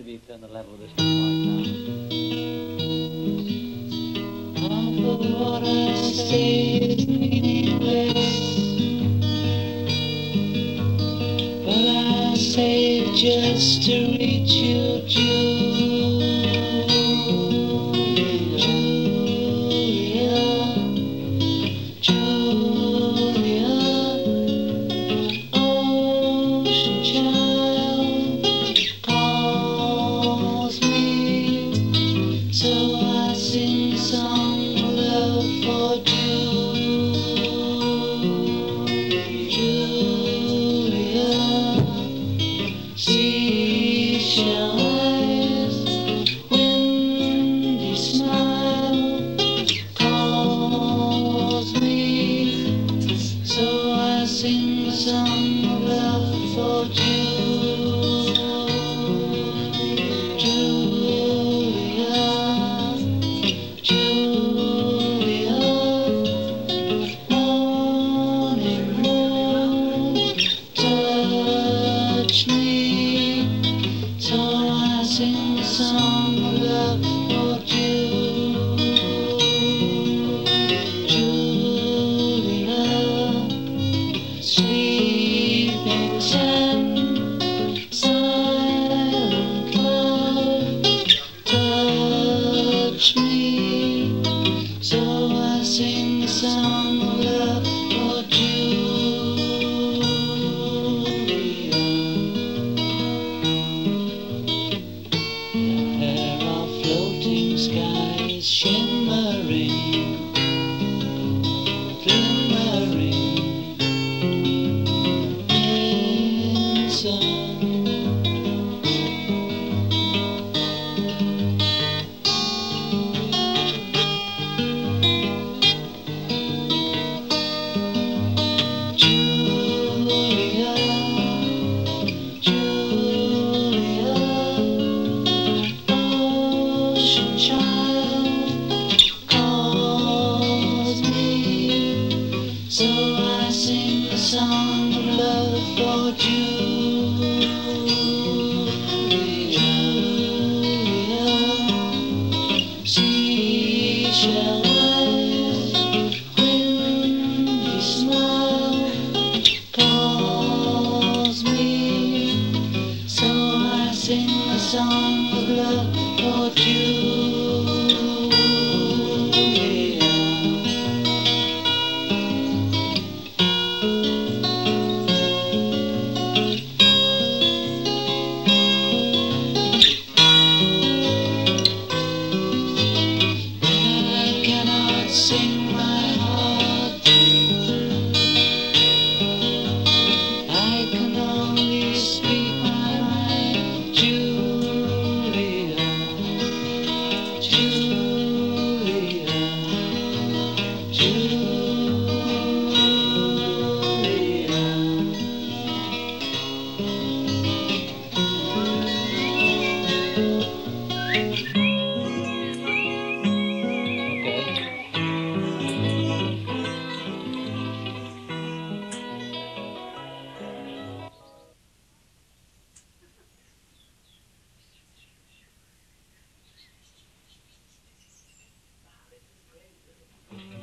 maybe turn the level of this mic down. Half of what I say is meaningless, but I say it just to reach you, Julia, ocean child calls me, so I sing a song of love for Julia. Seashell eyes, windy smile calls me, so I sing a song of love for Julia, Julia. Morning moon, touch me, so I sing a song of love for Julia. Sleeping sand, silent cloud, touch me, so I sing a song of love for Julia. There are floating skies shimmering, glimmering in sun. Julia, Julia, ocean child calls me, so I sing a song of love for Julia.